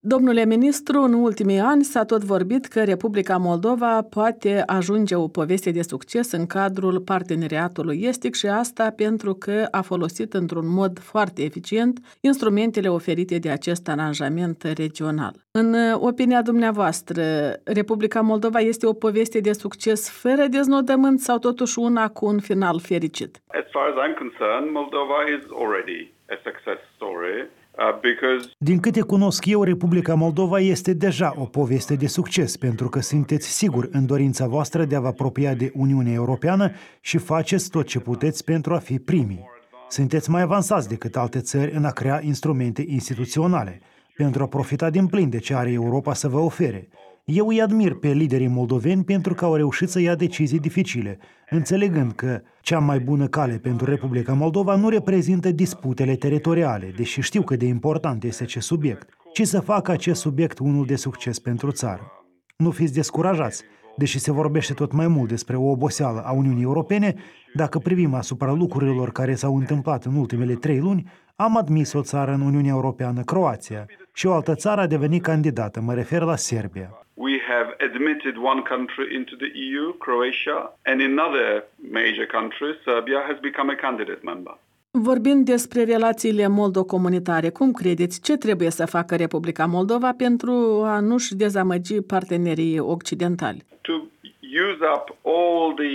Domnule ministru, în ultimii ani s-a tot vorbit că Republica Moldova poate ajunge o poveste de succes în cadrul parteneriatului estic și asta pentru că a folosit într-un mod foarte eficient instrumentele oferite de acest aranjament regional. În opinia dumneavoastră, Republica Moldova este o poveste de succes fără deznodământ sau totuși una cu un final fericit? As far as I'm concerned, Moldova is already a success story. Din câte cunosc eu, Republica Moldova este deja o poveste de succes, pentru că sunteți siguri în dorința voastră de a vă apropia de Uniunea Europeană și faceți tot ce puteți pentru a fi primii. Sunteți mai avansați decât alte țări în a crea instrumente instituționale, pentru a profita din plin de ce are Europa să vă ofere. Eu îi admir pe liderii moldoveni pentru că au reușit să ia decizii dificile, înțelegând că cea mai bună cale pentru Republica Moldova nu reprezintă disputele teritoriale, deși știu cât de important este acest subiect, ci să facă acest subiect unul de succes pentru țară. Nu fiți descurajați, deși se vorbește tot mai mult despre o oboseală a Uniunii Europene, dacă privim asupra lucrurilor care s-au întâmplat în ultimele 3 luni, am admis o țară în Uniunea Europeană, Croația, și o altă țară a devenit candidată, mă refer la Serbia. We have admitted one country into the EU, Croatia, and another major country, Serbia, has become a candidate member. Vorbind despre relațiile moldo-comunitare, cum credeți, ce trebuie să facă Republica Moldova pentru a nu-și dezamăgi partenerii occidentali? To use up all the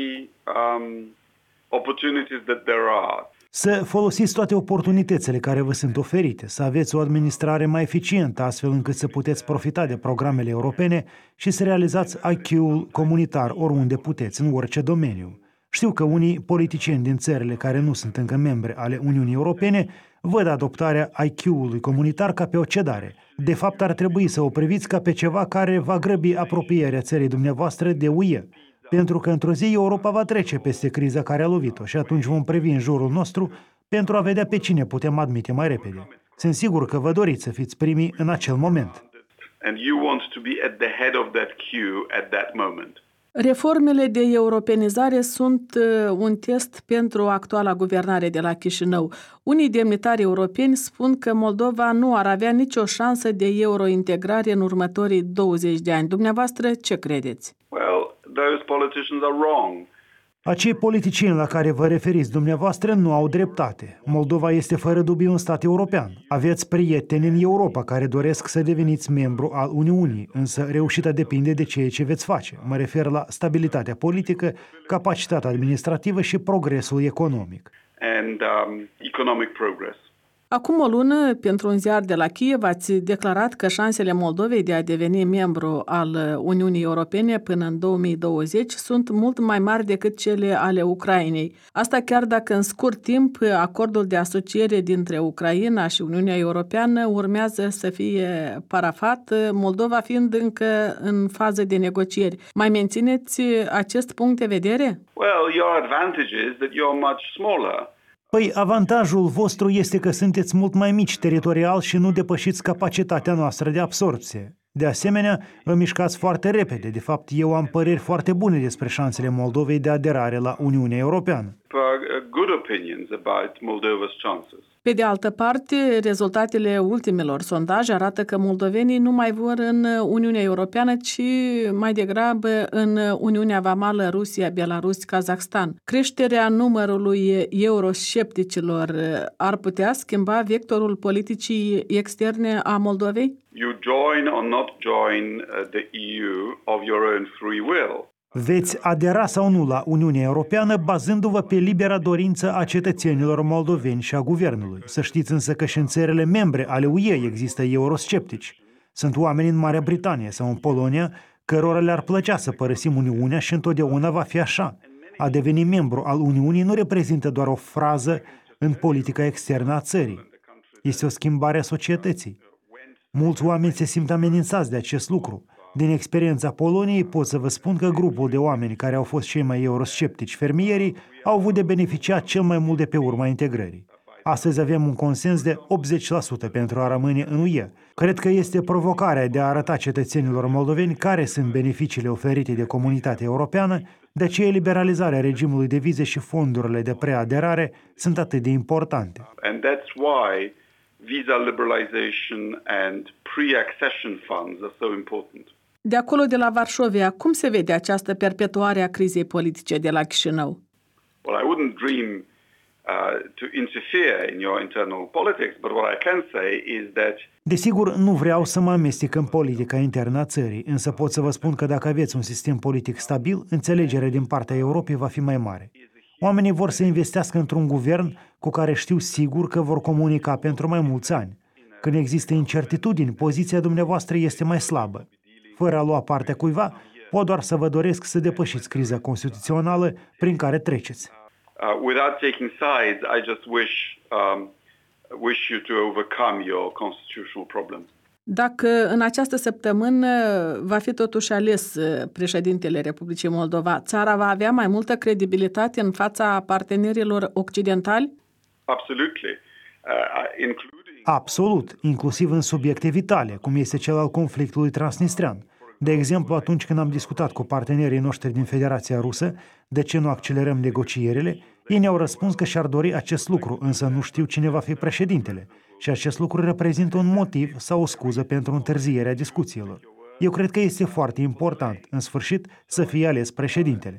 opportunities that there are. Să folosiți toate oportunitățile care vă sunt oferite, să aveți o administrare mai eficientă, astfel încât să puteți profita de programele europene și să realizați acquis-ul comunitar oriunde puteți, în orice domeniu. Știu că unii politicieni din țările care nu sunt încă membre ale Uniunii Europene văd adoptarea acquis-ului comunitar ca pe o cedare. De fapt, ar trebui să o priviți ca pe ceva care va grăbi apropierea țării dumneavoastră de UE. Pentru că într-o zi Europa va trece peste criza care a lovit-o și atunci vom privi în jurul nostru pentru a vedea pe cine putem admite mai repede. Sunt sigur că vă doriți să fiți primii în acel moment. And you want to be at the head of that queue at that moment. Reformele de europenizare sunt un test pentru actuala guvernare de la Chișinău. Unii demnitari europeni spun că Moldova nu ar avea nicio șansă de eurointegrare în următorii 20 de ani. Dumneavoastră, ce credeți? Well, those politicians are wrong. Acei politicieni la care vă referiți dumneavoastră nu au dreptate. Moldova este fără dubiu un stat european. Aveți prieteni în Europa care doresc să deveniți membru al Uniunii, însă reușita depinde de ceea ce veți face. Mă refer la stabilitatea politică, capacitatea administrativă și progresul economic. And economic progress. Acum o lună, pentru un ziar de la Kiev, ați declarat că șansele Moldovei de a deveni membru al Uniunii Europene până în 2020 sunt mult mai mari decât cele ale Ucrainei. Asta chiar dacă în scurt timp acordul de asociere dintre Ucraina și Uniunea Europeană urmează să fie parafat, Moldova fiind încă în fază de negocieri. Mai mențineți acest punct de vedere? Well, your advantage is that you're much smaller. Păi, avantajul vostru este că sunteți mult mai mici teritorial și nu depășiți capacitatea noastră de absorpție. De asemenea, vă mișcați foarte repede. De fapt, eu am păreri foarte bune despre șansele Moldovei de aderare la Uniunea Europeană. Good opinions about Moldova's chances. Pe de altă parte, rezultatele ultimelor sondaje arată că moldovenii nu mai vor în Uniunea Europeană, ci mai degrabă în Uniunea Vamală Rusia, Belarus, Kazakhstan. Creșterea numărului euroscepticilor ar putea schimba vectorul politicii externe a Moldovei? You join or not join the EU of your own free will. Veți adera sau nu la Uniunea Europeană bazându-vă pe libera dorință a cetățenilor moldoveni și a guvernului. Să știți însă că și în țările membre ale UE există eurosceptici. Sunt oameni în Marea Britanie sau în Polonia cărora le-ar plăcea să părăsim Uniunea și întotdeauna va fi așa. A deveni membru al Uniunii nu reprezintă doar o frază în politica externă a țării. Este o schimbare a societății. Mulți oameni se simt amenințați de acest lucru. Din experiența Poloniei pot să vă spun că grupul de oameni care au fost cei mai eurosceptici, fermierii, au avut de beneficiat cel mai mult de pe urma integrării. Astăzi avem un consens de 80% pentru a rămâne în UE. Cred că este provocarea de a arăta cetățenilor moldoveni care sunt beneficiile oferite de comunitatea europeană, de aceea liberalizarea regimului de vize și fondurile de preaderare sunt atât de importante. And that's why visa liberalization and pre-accession funds are so important. De acolo, de la Varșovia, cum se vede această perpetuare a crizei politice de la Chișinău? Well, I wouldn't dream to interfere in your internal politics, but what I can say is that Desigur, nu vreau să mă amestec în politica internă a țării, însă pot să vă spun că dacă aveți un sistem politic stabil, înțelegerea din partea Europei va fi mai mare. Oamenii vor să investească într-un guvern cu care știu sigur că vor comunica pentru mai mulți ani. Când există incertitudini, poziția dumneavoastră este mai slabă. Fără a lua partea cuiva, pot doar să vă doresc să depășiți criza constituțională prin care treceți. Without taking sides, I just wish you to overcome your constitutional problems. Dacă în această săptămână va fi totuși ales președintele Republicii Moldova, țara va avea mai multă credibilitate în fața partenerilor occidentali? Absolut, inclusiv în subiecte vitale, cum este cel al conflictului transnistrean. De exemplu, atunci când am discutat cu partenerii noștri din Federația Rusă de ce nu accelerăm negocierile, ei ne-au răspuns că și-ar dori acest lucru, însă nu știu cine va fi președintele. Și acest lucru reprezintă un motiv sau o scuză pentru întârzierea discuțiilor. Eu cred că este foarte important, în sfârșit, să fie ales președintele.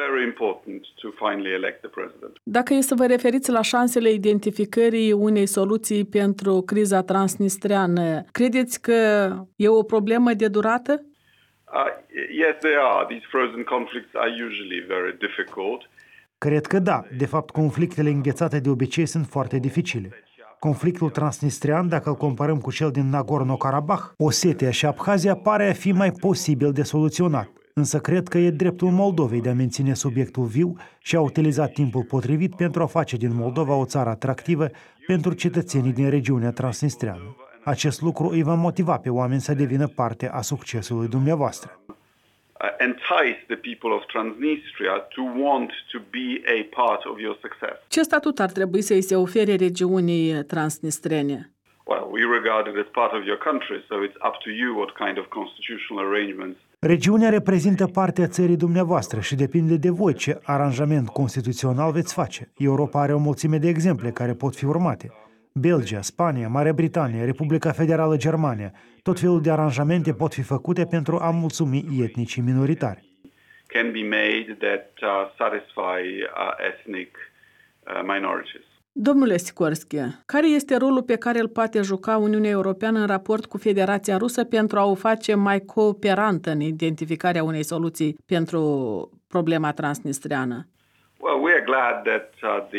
Dacă e să vă referiți la șansele identificării unei soluții pentru criza transnistreană, credeți că e o problemă de durată? Yes, they are. These frozen conflicts are usually very difficult. Cred că da. De fapt, conflictele înghețate de obicei sunt foarte dificile. Conflictul transnistrean, dacă îl comparăm cu cel din Nagorno-Karabakh, Osetia și Abhazia, pare a fi mai posibil de soluționat. Însă cred că e dreptul Moldovei de a menține subiectul viu și a utilizat timpul potrivit pentru a face din Moldova o țară atractivă pentru cetățenii din regiunea transnistreană. Acest lucru îi va motiva pe oameni să devină parte a succesului dumneavoastră. Entice the people of Transnistria to want to be a part of your success. Ce statut ar trebui să îi se ofere regiunii transnistrene? Well, we regard it as part of your country, so it's up to you what kind of constitutional arrangements. Regiunea reprezintă partea țării dumneavoastră și depinde de voi ce aranjament constituțional veți face. Europa are o mulțime de exemple care pot fi urmate. Belgia, Spania, Marea Britanie, Republica Federală Germania, tot felul de aranjamente pot fi făcute pentru a mulțumi etnicii minoritari. Can be made that satisfy ethnic minorities. Domnule Sikorski, care este rolul pe care îl poate juca Uniunea Europeană în raport cu Federația Rusă pentru a o face mai cooperantă în identificarea unei soluții pentru problema transnistreană? Well, we are glad that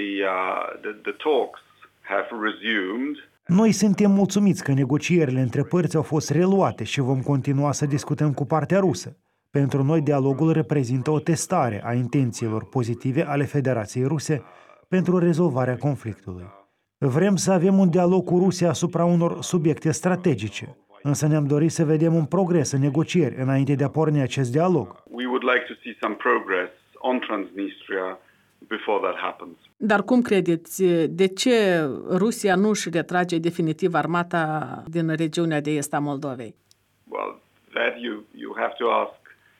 the talks have resumed. Noi suntem mulțumiți că negocierile între părți au fost reluate și vom continua să discutăm cu partea rusă. Pentru noi, dialogul reprezintă o testare a intențiilor pozitive ale Federației Ruse pentru rezolvarea conflictului. Vrem să avem un dialog cu Rusia asupra unor subiecte strategice, însă ne-am dorit să vedem un progres în negocieri înainte de a porni acest dialog. We would like to see some progress on Transnistria before that happens. Dar cum credeți, de ce Rusia nu își retrage definitiv armata din regiunea de est a Moldovei? Well, that you have to ask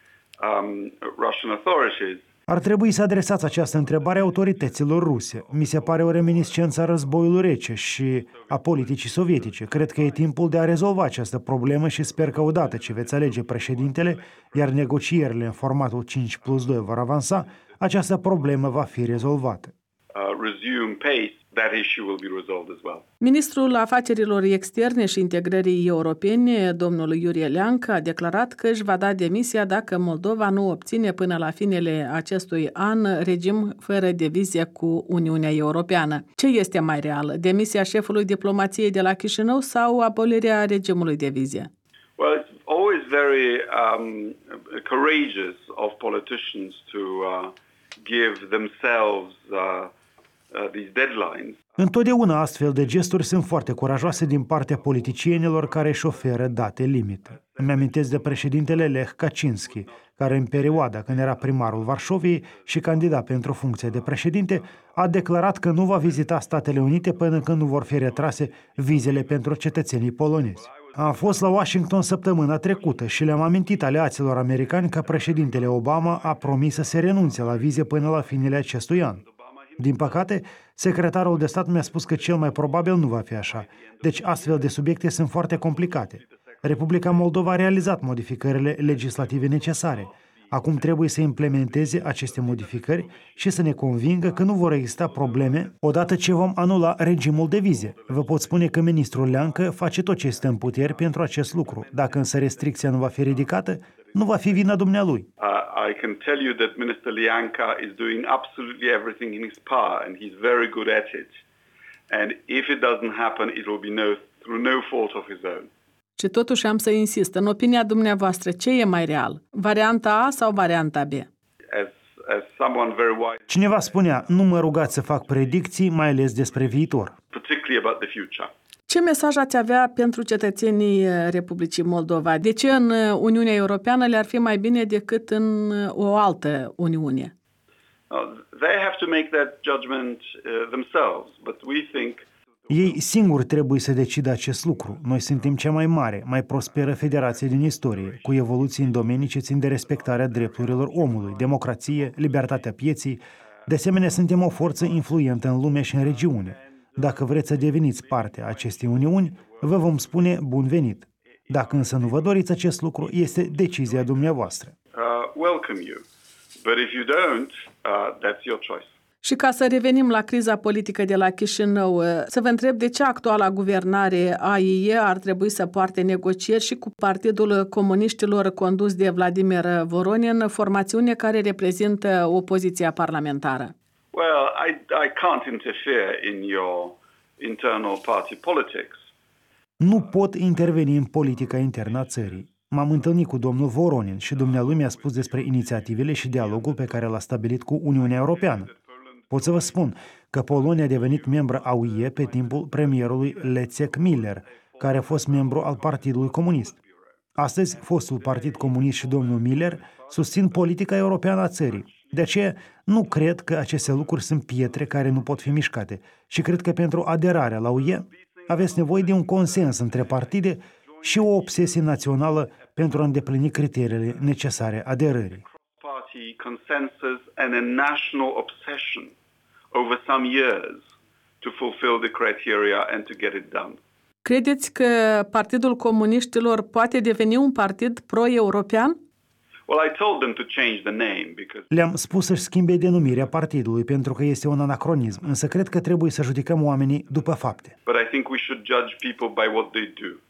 Russian authorities. Ar trebui să adresați această întrebare autorităților ruse. Mi se pare o reminiscență a războiului rece și a politicii sovietice. Cred că e timpul de a rezolva această problemă și sper că odată ce veți alege președintele, iar negocierile în formatul 5+2 vor avansa, această problemă va fi rezolvată. Resume pace, that issue will be resolved as well. Ministrul Afacerilor Externe și Integrării Europene, domnul Iurie Leancă, a declarat că își va da demisia dacă Moldova nu obține până la finele acestui an regim fără devizie cu Uniunea Europeană. Ce este mai real, demisia șefului diplomației de la Chișinău sau abolirea regimului de vizie? Well, it's always very courageous of politicians to give themselves these deadlines. Întotdeauna astfel de gesturi sunt foarte curajoase din partea politicienilor care își oferă date limite. Îmi amintesc de președintele Lech Kaczynski, care în perioada când era primarul Varșoviei și candidat pentru funcția de președinte, a declarat că nu va vizita Statele Unite până când nu vor fi retrase vizele pentru cetățenii polonezi. Am fost la Washington săptămâna trecută și le-am amintit aliaților americani că președintele Obama a promis să se renunțe la vize până la finele acestui an. Din păcate, secretarul de stat mi-a spus că cel mai probabil nu va fi așa. Deci astfel de subiecte sunt foarte complicate. Republica Moldova a realizat modificările legislative necesare. Acum trebuie să implementeze aceste modificări și să ne convingă că nu vor exista probleme odată ce vom anula regimul de vize. Vă pot spune că ministrul Leancă face tot ce stă în puteri pentru acest lucru. Dacă însă restricția nu va fi ridicată, nu va fi vina dumnealui. I can tell you that Minister Leancă is doing absolutely everything in his power and he's very good at it. And if it doesn't happen, it will be through no fault of his own. Și totuși am să insist, în opinia dumneavoastră, ce e mai real? Varianta A sau varianta B? As someone very wise, Cineva spunea, nu mă rugați să fac predicții, mai ales despre viitor. particularly about the future. Ce mesaj ați avea pentru cetățenii Republicii Moldova? De ce în Uniunea Europeană le-ar fi mai bine decât în o altă Uniune? They have to make that judgment themselves, but we think Ei singuri trebuie să decidă acest lucru. Noi suntem cea mai mare, mai prosperă federație din istorie, cu evoluții în domenii ce țin de respectarea drepturilor omului, democrație, libertatea pieții. De asemenea, suntem o forță influentă în lume și în regiune. Dacă vreți să deveniți parte a acestei uniuni, vă vom spune bun venit. Dacă însă nu vă doriți acest lucru, este decizia dumneavoastră. welcome you. But if you don't, that's your choice. Și ca să revenim la criza politică de la Chișinău, să vă întreb de ce actuala guvernare AIE ar trebui să poarte negocieri și cu Partidul Comuniștilor condus de Vladimir Voronin, formațiune care reprezintă opoziția parlamentară. Well, I can't interfere in your internal party politics. Nu pot interveni în politica internă a țării. M-am întâlnit cu domnul Voronin și dumnealui mi-a spus despre inițiativele și dialogul pe care l-a stabilit cu Uniunea Europeană. Pot să vă spun că Polonia a devenit membră a UE pe timpul premierului Leszek Miller, care a fost membru al Partidului Comunist. Astăzi, fostul Partid Comunist și domnul Miller susțin politica europeană a țării. De aceea, nu cred că aceste lucruri sunt pietre care nu pot fi mișcate și cred că pentru aderarea la UE aveți nevoie de un consens între partide și o obsesie națională pentru a îndeplini criteriile necesare aderării. Party consensus and a national obsession over some years to fulfill the criteria and to get it done. Credeți că Partidul Comuniștilor poate deveni un partid pro-european? Well, I told them to change the name because Le-am spus să-și schimbe denumirea partidului pentru că este un anacronism, însă cred că trebuie să judecăm oamenii după fapte. but I think we should judge people by what they do.